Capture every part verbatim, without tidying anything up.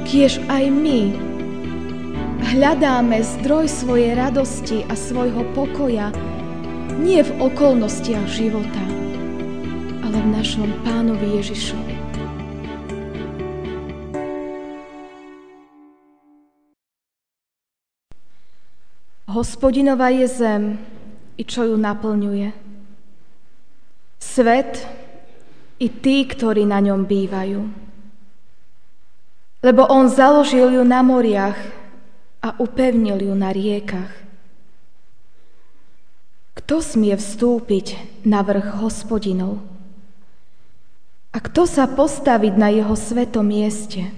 Kiež aj my hľadáme zdroj svojej radosti a svojho pokoja nie v okolnostiach života, ale v našom Pánovi Ježišovi. Hospodinova je zem, i čo ju naplňuje. Svet i tí, ktorí na ňom bývajú. Lebo on založil ju na moriach a upevnil ju na riekach. Kto smie vstúpiť na vrch Hospodinov? A kto sa postaviť na jeho svetom mieste?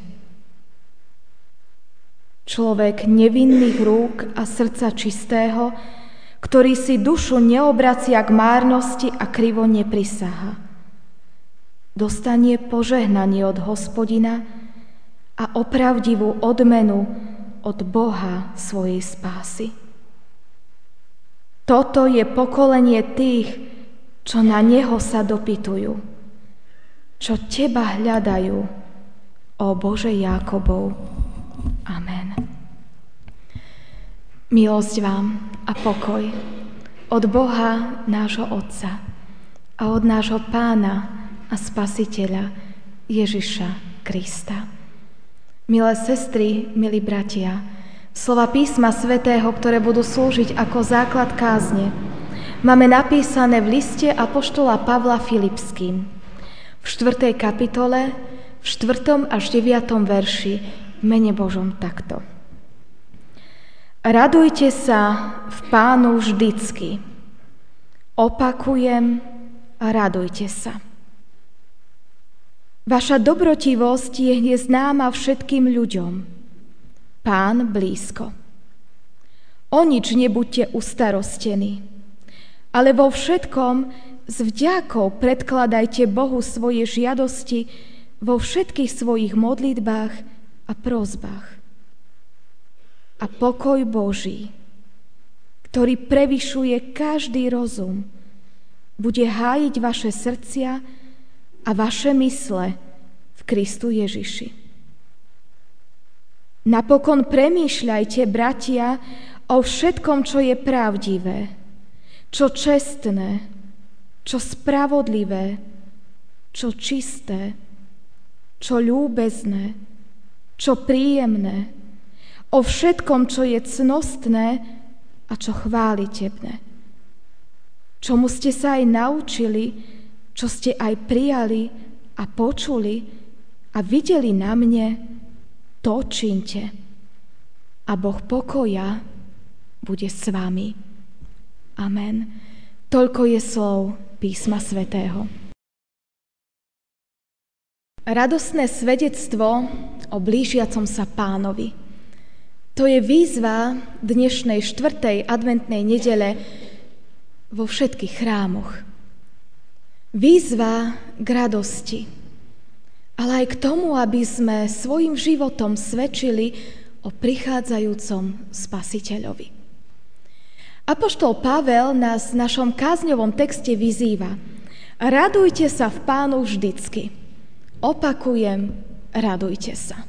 Človek nevinných rúk a srdca čistého, ktorý si dušu neobracia k márnosti a krivo neprisaha. Dostanie požehnanie od Hospodina a opravdivú odmenu od Boha svojej spásy. Toto je pokolenie tých, čo na Neho sa dopytujú, čo Teba hľadajú, ó Bože Jákobov. Amen. Milosť vám a pokoj od Boha nášho Otca a od nášho Pána a Spasiteľa Ježiša Krista. Milé sestry, milí bratia, slova písma svätého, ktoré budú slúžiť ako základ kázne, máme napísané v liste apoštola Pavla Filipským v štvrtej kapitole, v štvrtom až deviatom verši v mene Božom takto. Radujte sa v Pánu vždycky. Opakujem, radujte sa. Vaša dobrotivosť je hneď známa všetkým ľuďom. Pán blízko. O nič nebuďte ustarostení, ale vo všetkom s vďakou predkladajte Bohu svoje žiadosti vo všetkých svojich modlitbách a prosbách. A pokoj Boží, ktorý prevyšuje každý rozum, bude hájiť vaše srdcia a vaše mysle v Kristu Ježiši. Napokon premýšľajte, bratia, o všetkom, čo je pravdivé, čo čestné, čo spravodlivé, čo čisté, čo ľúbezné, čo príjemné, o všetkom, čo je cnostné a čo chválitebné. Čomu ste sa aj naučili, čo ste aj prijali a počuli a videli na mne, to činte. A Boh pokoja bude s vami. Amen. Toľko je slov písma svätého. Radostné svedectvo o blížiacom sa Pánovi. To je výzva dnešnej štvrtej adventnej nedele vo všetkých chrámoch. Výzva k radosti, ale aj k tomu, aby sme svojim životom svedčili o prichádzajúcom Spasiteľovi. Apoštol Pavel nás v našom kázňovom texte vyzýva: radujte sa v Pánu vždycky. Opakujem, radujte sa.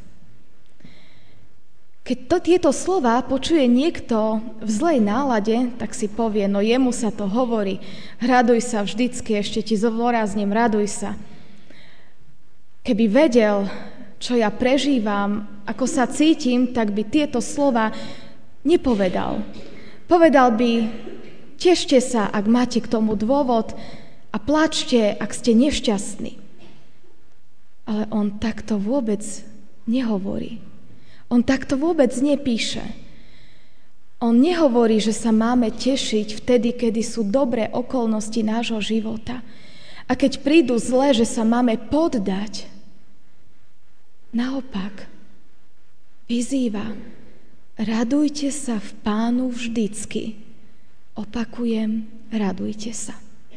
Keď to, tieto slová počuje niekto v zlej nálade, tak si povie, no jemu sa to hovorí, raduj sa vždycky, ešte ti zdôrazním, raduj sa. Keby vedel, čo ja prežívam, ako sa cítim, tak by tieto slova nepovedal. Povedal by, tešte sa, ak máte k tomu dôvod, a plačte, ak ste nešťastní. Ale on takto vôbec nehovorí. On takto vôbec nepíše. On nehovorí, že sa máme tešiť vtedy, kedy sú dobré okolnosti nášho života. A keď prídu zlé, že sa máme poddať. Naopak, vyzýva, radujte sa v Pánu vždycky. Opakujem, radujte sa.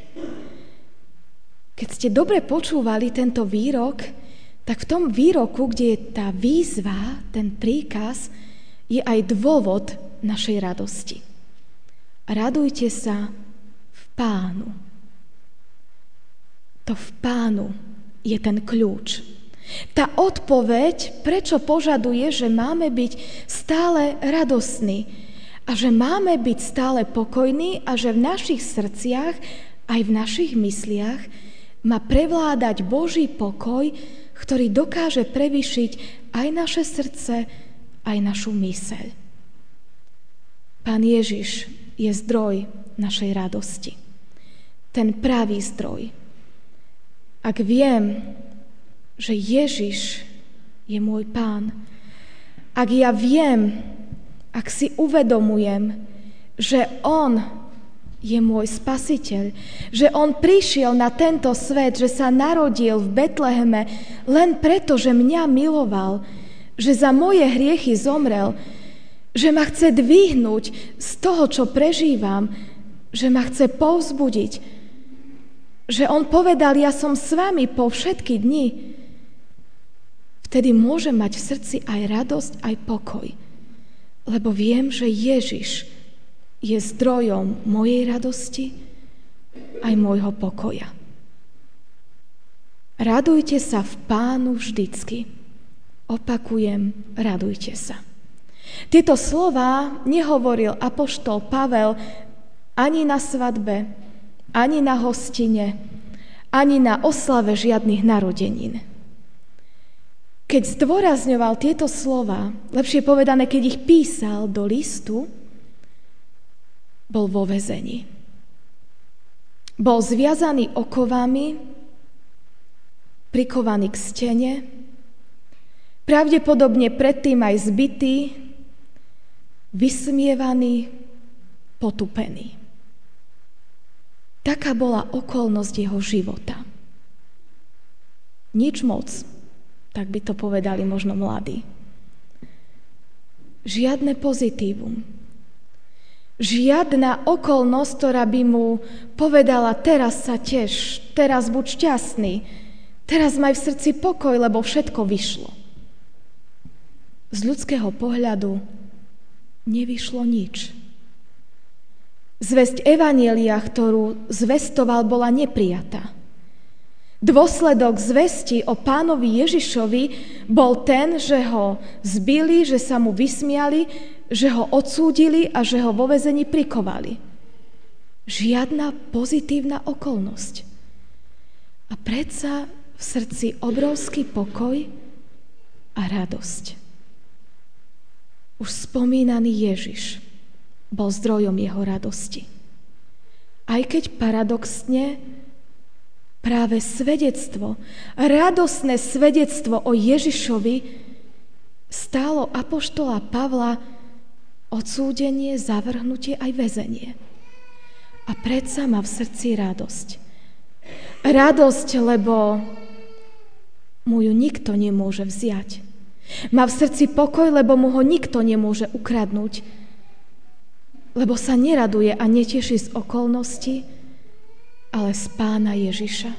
Keď ste dobre počúvali tento výrok, tak v tom výroku, kde je tá výzva, ten príkaz, je aj dôvod našej radosti. Radujte sa v Pánu. To v Pánu je ten kľúč. Tá odpoveď, prečo požaduje, že máme byť stále radostní a že máme byť stále pokojní a že v našich srdciach, aj v našich mysliach má prevládať Boží pokoj, ktorý dokáže prevýšiť aj naše srdce, aj našu myseľ. Pán Ježiš je zdroj našej radosti. Ten pravý zdroj. Ak viem, že Ježiš je môj Pán, ak ja viem, ak si uvedomujem, že On je môj Spasiteľ, že On prišiel na tento svet, že sa narodil v Betleheme len preto, že mňa miloval, že za moje hriechy zomrel, že ma chce dvihnúť z toho, čo prežívam, že ma chce povzbudiť, že On povedal, ja som s vami po všetky dni, vtedy môžem mať v srdci aj radosť, aj pokoj, lebo viem, že Ježiš je zdrojom mojej radosti aj môjho pokoja. Radujte sa v Pánu vždycky. Opakujem, radujte sa. Tieto slová nehovoril apoštol Pavel ani na svadbe, ani na hostine, ani na oslave žiadnych narodenín. Keď zdôrazňoval tieto slová, lepšie povedané, keď ich písal do listu, bol vo väzení. Bol zviazaný okovami, prikovaný k stene, pravdepodobne predtým aj zbitý, vysmievaný, potupený. Taká bola okolnosť jeho života. Nič moc, tak by to povedali možno mladí. Žiadne pozitívum. Žiadna okolnosť, ktorá by mu povedala, teraz sa teš, teraz buď šťastný, teraz maj v srdci pokoj, lebo všetko vyšlo. Z ľudského pohľadu nevyšlo nič. Zvesť evanjelia, ktorú zvestoval, bola neprijatá. Dôsledok zvesti o Pánovi Ježišovi bol ten, že ho zbili, že sa mu vysmiali, že ho odsúdili a že ho vo väzení prikovali. Žiadna pozitívna okolnosť. A predsa v srdci obrovský pokoj a radosť. Už spomínaný Ježiš bol zdrojom jeho radosti. Aj keď paradoxne práve svedectvo, radosné svedectvo o Ježišovi stálo apoštola Pavla odsúdenie, zavrhnutie aj väzenie. A predsa má v srdci radosť. Radosť, lebo mu ju nikto nemôže vziať. Má v srdci pokoj, lebo mu ho nikto nemôže ukradnúť. Lebo sa neraduje a neteší z okolností, ale z Pána Ježiša.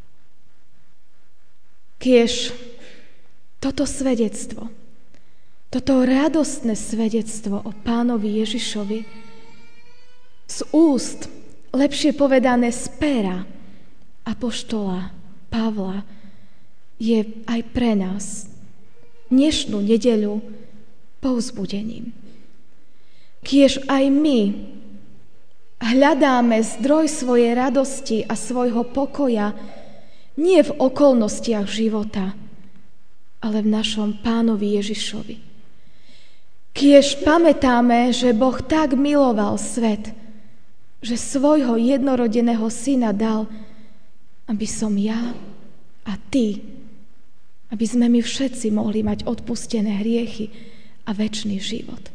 Kiež toto svedectvo, toto radostné svedectvo o Pánovi Ježišovi z úst, lepšie povedané z pera apoštola Pavla, je aj pre nás dnešnú nedeľu povzbudením. Kiež aj my hľadáme zdroj svojej radosti a svojho pokoja nie v okolnostiach života, ale v našom Pánovi Ježišovi. Kiež pamätáme, že Boh tak miloval svet, že svojho jednorodeného syna dal, aby som ja a ty, aby sme my všetci mohli mať odpustené hriechy a večný život.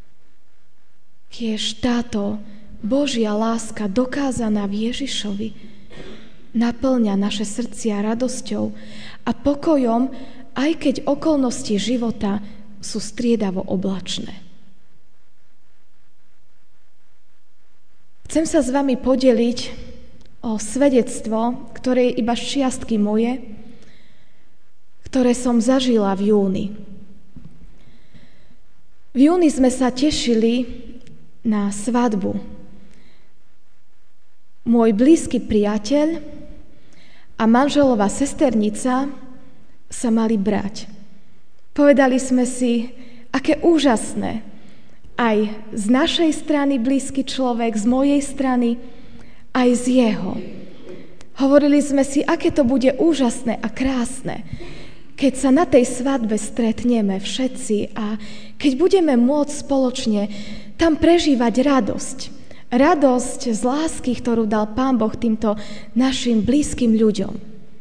Kiež táto Božia láska dokázaná v Ježišovi naplňa naše srdcia radosťou a pokojom, aj keď okolnosti života sú striedavo oblačné. Chcem sa s vami podeliť o svedectvo, ktoré je iba čiastky moje, ktoré som zažila v júni. V júni sme sa tešili na svadbu. Môj blízky priateľ a manželova sesternica sa mali brať. Povedali sme si, aké úžasné. Aj z našej strany blízky človek, z mojej strany, aj z jeho. Hovorili sme si, aké to bude úžasné a krásne, keď sa na tej svadbe stretneme všetci a keď budeme môcť spoločne tam prežívať radosť. Radosť z lásky, ktorú dal Pán Boh týmto našim blízkym ľuďom.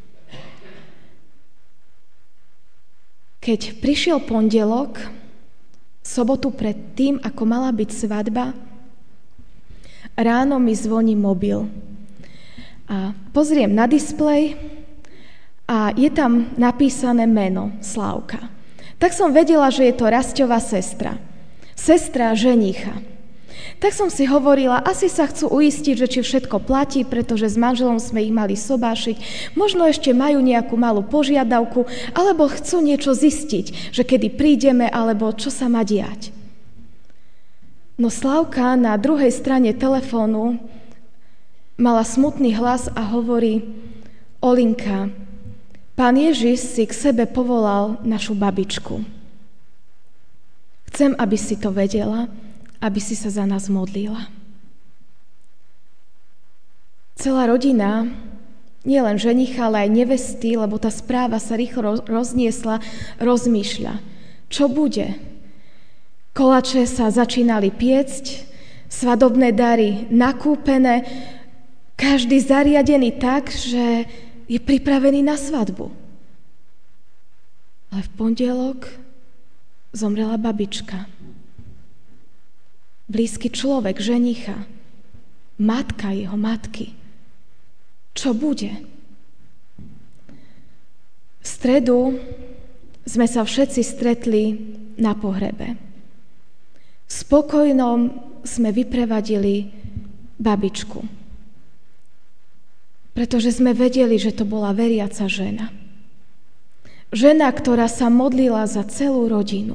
Keď prišiel pondelok, sobotu pred tým, ako mala byť svadba, ráno mi zvoní mobil. A pozriem na displej a je tam napísané meno Slávka. Tak som vedela, že je to Rasťová sestra. Sestra ženicha. Tak som si hovorila, asi sa chcú uistiť, že či všetko platí, pretože s manželom sme ich mali sobášiť. Možno ešte majú nejakú malú požiadavku, alebo chcú niečo zistiť, že kedy prídeme, alebo čo sa má diať. No Slávka na druhej strane telefónu mala smutný hlas a hovorí: Olinka, Pán Ježiš si k sebe povolal našu babičku. Chcem, aby si to vedela, aby si sa za nás modlila. Celá rodina, nielen ženicha, ale aj nevesty, lebo tá správa sa rýchlo rozniesla, rozmýšľa, čo bude. Koláče sa začínali piecť, svadobné dary nakúpené, každý zariadený tak, že je pripravený na svadbu. Ale v pondelok zomrela babička. Blízky človek, ženicha, matka jeho matky. Čo bude? V stredu sme sa všetci stretli na pohrebe. V spokojnom sme vyprevadili babičku, pretože sme vedeli, že to bola veriaca žena. Žena, ktorá sa modlila za celú rodinu,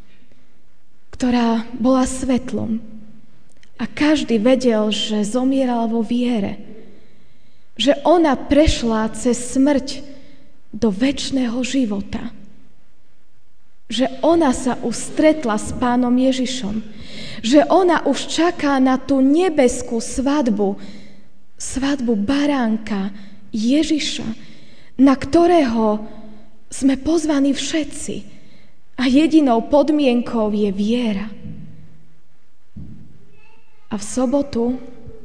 ktorá bola svetlom a každý vedel, že zomierala vo viere, že ona prešla cez smrť do večného života, že ona sa už stretla s Pánom Ježišom, že ona už čaká na tú nebeskú svadbu, svadbu baránka Ježiša, na ktorého sme pozvaní všetci. A jedinou podmienkou je viera. A v sobotu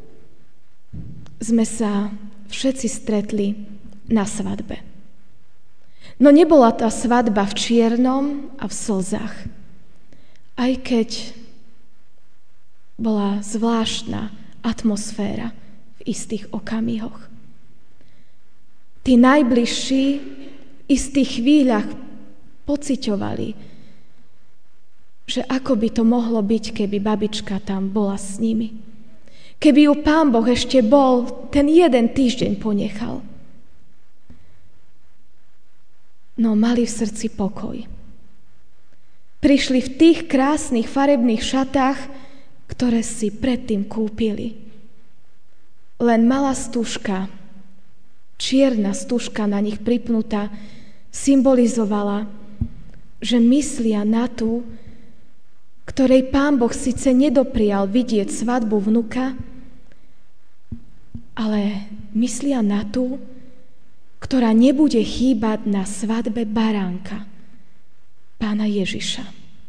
sme sa všetci stretli na svadbe. No nebola tá svadba v čiernom a v slzách. Aj keď bola zvláštna atmosféra v istých okamihoch. Tí najbližší v istých chvíľach pociťovali, že ako by to mohlo byť, keby babička tam bola s nimi. Keby ju Pán Boh ešte bol ten jeden týždeň ponechal. No mali v srdci pokoj. Prišli v tých krásnych farebných šatách, ktoré si predtým kúpili. Len malá stužka, čierna stužka na nich pripnutá, symbolizovala, že myslia na tú, ktorej Pán Boh síce nedoprial vidieť svadbu vnuka, ale myslia na tú, ktorá nebude chýbať na svadbe baránka, Pána Ježiša.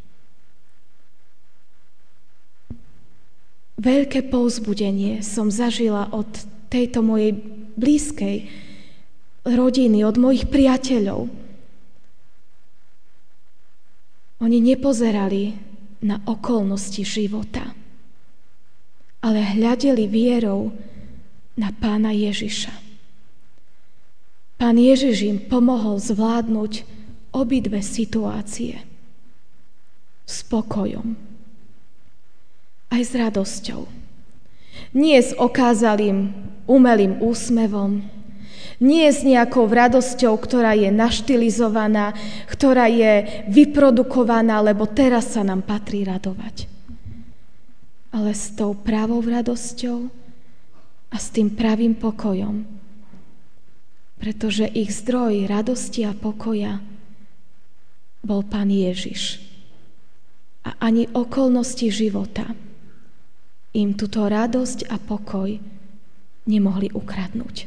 Veľké povzbudenie som zažila od tejto mojej blízkej rodiny, od mojich priateľov. Oni nepozerali na okolnosti života, ale hľadeli vierou na Pána Ježiša. Pán Ježiš im pomohol zvládnuť obidve situácie s pokojom, aj s radosťou. Nie s okázalým umelým úsmevom, nie s nejakou radosťou, ktorá je naštilizovaná, ktorá je vyprodukovaná, lebo teraz sa nám patrí radovať. Ale s tou pravou radosťou a s tým pravým pokojom. pretože ich zdroj radosti a pokoja bol Pán Ježiš. A ani okolnosti života im túto radosť a pokoj nemohli ukradnúť.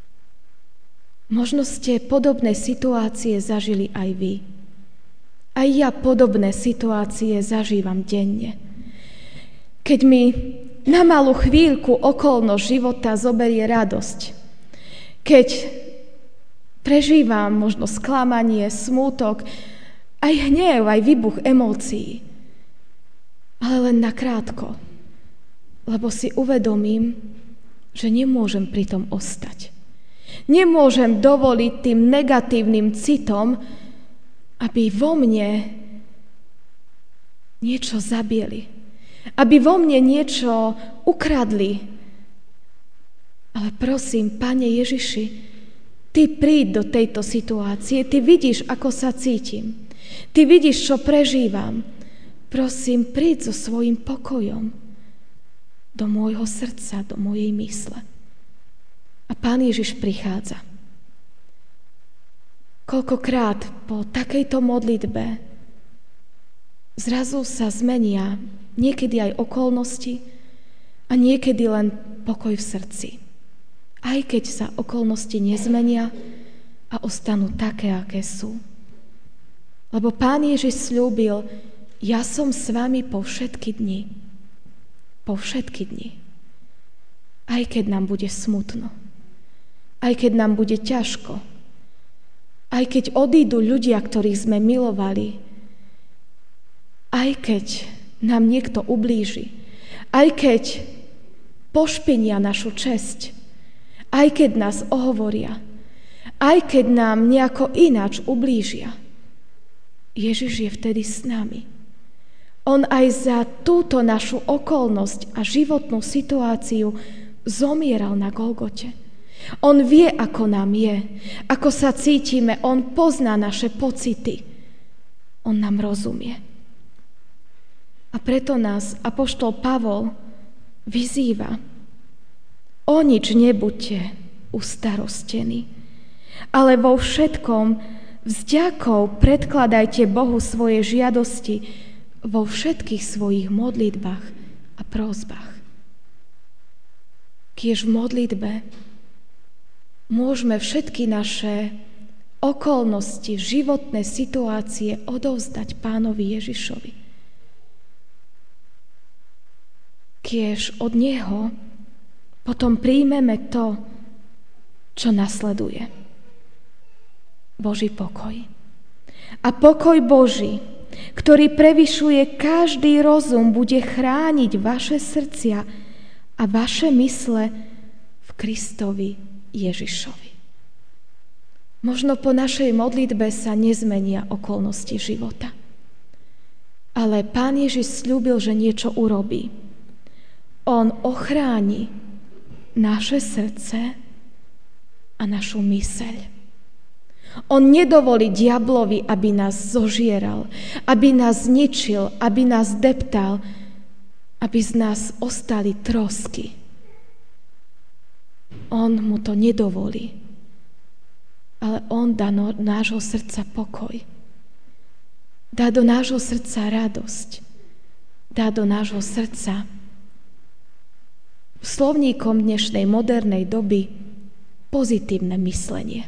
Možno ste podobné situácie zažili aj vy. Aj ja podobné situácie zažívam denne. Keď mi na malú chvíľku okolnosť života zoberie radosť, keď prežívam možno sklamanie, smútok, aj hnev, aj výbuch emócií, ale len nakrátko, lebo si uvedomím, že nemôžem pri tom ostať. Nemôžem dovoliť tým negatívnym citom, aby vo mne niečo zabieli, aby vo mne niečo ukradli. Ale prosím, Pane Ježiši, Ty príď do tejto situácie, Ty vidíš, ako sa cítim, Ty vidíš, čo prežívam. Prosím, príď so svojím pokojom do môjho srdca, do mojej mysle. A Pán Ježiš prichádza. Koľkokrát po takejto modlitbe zrazu sa zmenia niekedy aj okolnosti a niekedy len pokoj v srdci. Aj keď sa okolnosti nezmenia a ostanú také, aké sú. Lebo Pán Ježiš sľúbil, ja som s vami po všetky dni. Po všetky dni. Aj keď nám bude smutno. Aj keď nám bude ťažko. Aj keď odídu ľudia, ktorých sme milovali. Aj keď nám niekto ublíži. Aj keď pošpinia našu česť. Aj keď nás ohovoria. Aj keď nám nejako ináč ublížia. Ježiš je vtedy s nami. On aj za túto našu okolnosť a životnú situáciu zomieral na Golgote. On vie, ako nám je, ako sa cítime, on pozná naše pocity. On nám rozumie. A preto nás apoštol Pavol vyzýva: o nič nebuďte ustarostení, ale vo všetkom vďakou predkladajte Bohu svoje žiadosti vo všetkých svojich modlitbách a prosbách. Kiež v modlitbe môžeme všetky naše okolnosti, životné situácie odovzdať Pánovi Ježišovi. Kiež od Neho potom príjmeme to, čo nasleduje. Boží pokoj. A pokoj Boží, ktorý prevyšuje každý rozum, bude chrániť vaše srdcia a vaše mysle v Kristovi Ježišovi. Možno po našej modlitbe sa nezmenia okolnosti života. Ale Pán Ježiš sľúbil, že niečo urobí. On ochráni naše srdce a našu myseľ. On nedovolí diablovi, aby nás zožieral, aby nás zničil, aby nás deptal, aby z nás ostali trosky. On mu to nedovolí. Ale on dá do nášho srdca pokoj. Dá do nášho srdca radosť. Dá do nášho srdca slovníkom dnešnej modernej doby pozitívne myslenie.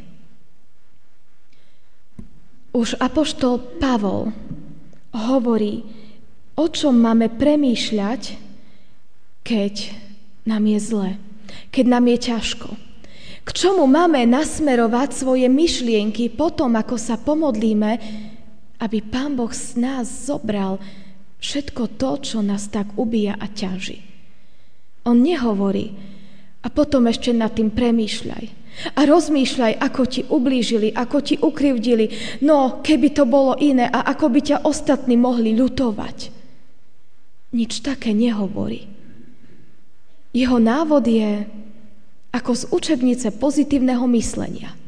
Už apoštol Pavol hovorí, o čom máme premýšľať, keď nám je zle, keď nám je ťažko. K čomu máme nasmerovať svoje myšlienky potom, ako sa pomodlíme, aby Pán Boh z nás zobral všetko to, čo nás tak ubíja a ťaží. On nehovorí, a potom ešte nad tým premýšľaj. A rozmýšľaj, ako ti ublížili, ako ti ukrivdili. No, keby to bolo iné a ako by ťa ostatní mohli ľutovať. Nič také nehovorí. Jeho návod je ako z učebnice pozitívneho myslenia.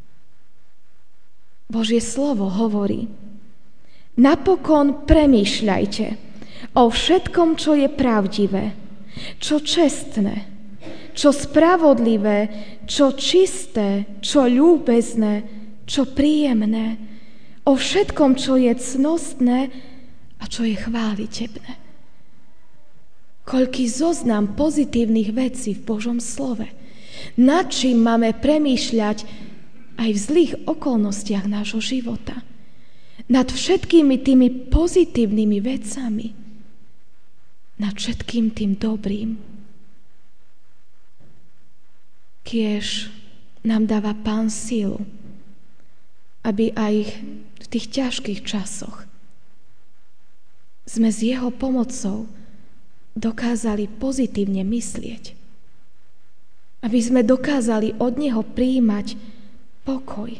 Božie slovo hovorí: napokon premýšľajte o všetkom, čo je pravdivé, čo čestné, čo spravodlivé, čo čisté, čo ľúbezné, čo príjemné, o všetkom, čo je cnostné a čo je chválitebné. Koľký zoznam pozitívnych vecí v Božom slove. Nad čím máme premýšľať aj v zlých okolnostiach nášho života. Nad všetkými tými pozitívnymi vecami. Nad všetkým tým dobrým. Kiež nám dáva Pán sílu, aby aj v tých ťažkých časoch sme s jeho pomocou dokázali pozitívne myslieť. Aby sme dokázali od neho prijímať pokoj.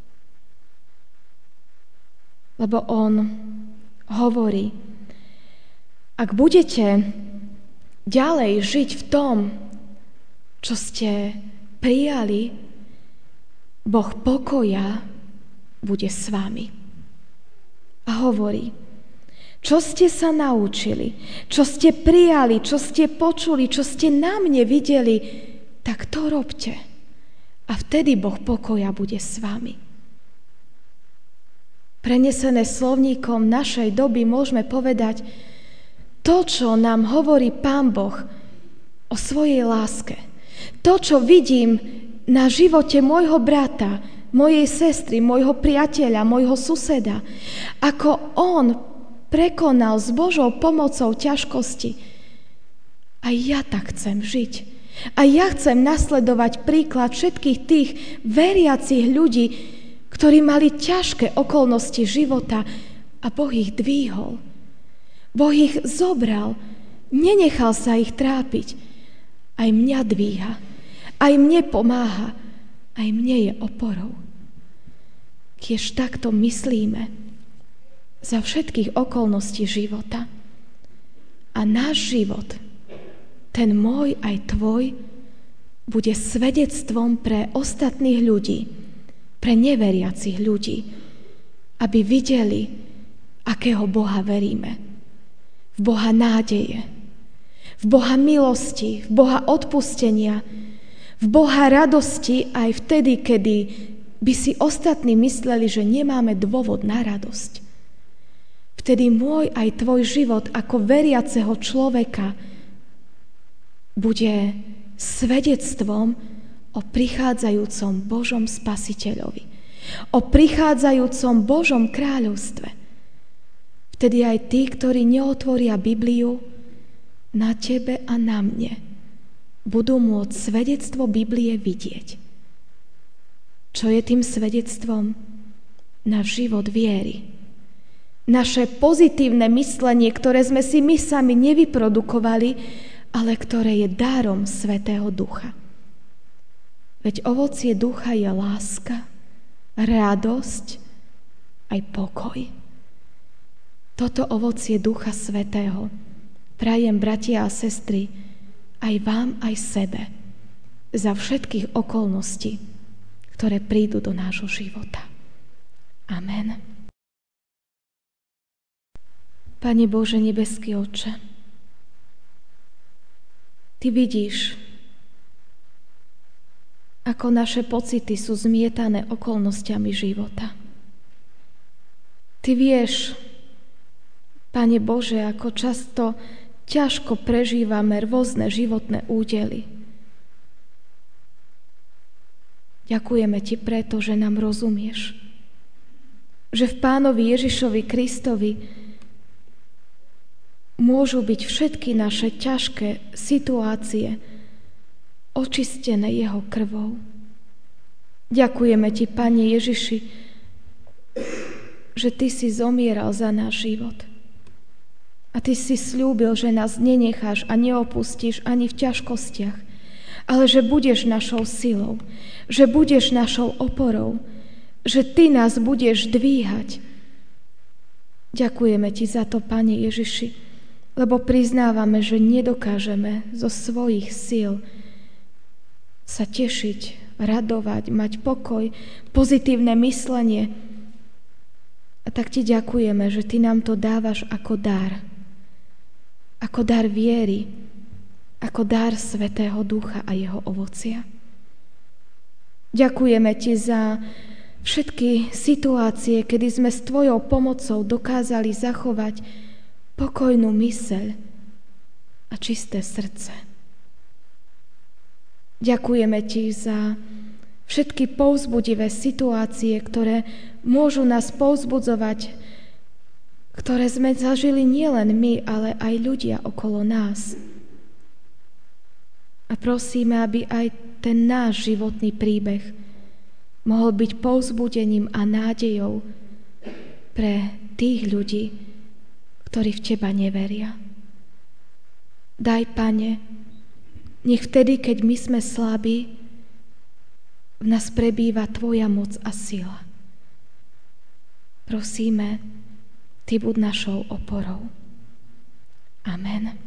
Lebo on hovorí, ak budete ďalej žiť v tom, čo ste prijali, Boh pokoja bude s vami. A hovorí, čo ste sa naučili, čo ste prijali, čo ste počuli, čo ste na mne videli, tak to robte. A vtedy Boh pokoja bude s vami. Prenesené slovníkom našej doby môžeme povedať, to, čo nám hovorí Pán Boh o svojej láske, to, čo vidím na živote môjho brata, mojej sestry, môjho priateľa, môjho suseda, ako on prekonal s Božou pomocou ťažkosti. A ja tak chcem žiť. A ja chcem nasledovať príklad všetkých tých veriacich ľudí, ktorí mali ťažké okolnosti života a Boh ich dvíhol. Boh ich zobral, nenechal sa ich trápiť. Aj mňa dvíha, aj mne pomáha, aj mne je oporou. Kiež takto myslíme za všetkých okolností života. A náš život, ten môj aj tvoj, bude svedectvom pre ostatných ľudí, pre neveriacich ľudí, aby videli, akého Boha veríme. V Boha nádeje, v Boha milosti, v Boha odpustenia, v Boha radosti aj vtedy, kedy by si ostatní mysleli, že nemáme dôvod na radosť. Vtedy môj aj tvoj život ako veriaceho človeka bude svedectvom o prichádzajúcom Božom Spasiteľovi, o prichádzajúcom Božom kráľovstve. Vtedy aj tí, ktorí neotvoria Bibliu, na tebe a na mne budú môcť svedectvo Biblie vidieť. Čo je tým svedectvom? Náš život viery. Naše pozitívne myslenie, ktoré sme si my sami nevyprodukovali, ale ktoré je dárom Svätého Ducha. Veď ovocie ducha je láska, radosť, aj pokoj. Toto ovocie Ducha Svätého prajem, bratia a sestry, aj vám, aj sebe, za všetkých okolností, ktoré prídu do nášho života. Amen. Pane Bože, nebeský Otče, Ty vidíš, ako naše pocity sú zmietané okolnostiami života. Ty vieš, Pane Bože, ako často ťažko prežívame rôzne životné údely. Ďakujeme Ti preto, že nám rozumieš. Že v Pánovi Ježišovi Kristovi môžu byť všetky naše ťažké situácie očistené jeho krvou. Ďakujeme Ti, Pane Ježiši, že Ty si zomieral za náš život. A Ty si sľúbil, že nás nenecháš a neopustíš ani v ťažkostiach, ale že budeš našou silou, že budeš našou oporou, že Ty nás budeš dvíhať. Ďakujeme Ti za to, Pane Ježiši, lebo priznávame, že nedokážeme zo svojich síl sa tešiť, radovať, mať pokoj, pozitívne myslenie. A tak Ti ďakujeme, že Ty nám to dávaš ako dar. Ako dar viery, ako dar Svätého Ducha a jeho ovocia. Ďakujeme Ti za všetky situácie, kedy sme s Tvojou pomocou dokázali zachovať pokojnú myseľ a čisté srdce. Ďakujeme Ti za všetky povzbudivé situácie, ktoré môžu nás povzbudzovať, ktoré sme zažili nielen my, ale aj ľudia okolo nás. A prosíme, aby aj ten náš životný príbeh mohol byť povzbudením a nádejou pre tých ľudí, ktorí v Teba neveria. Daj, Pane, nech vtedy, keď my sme slabí, v nás prebýva Tvoja moc a sila. Prosíme, Ty buď našou oporou. Amen.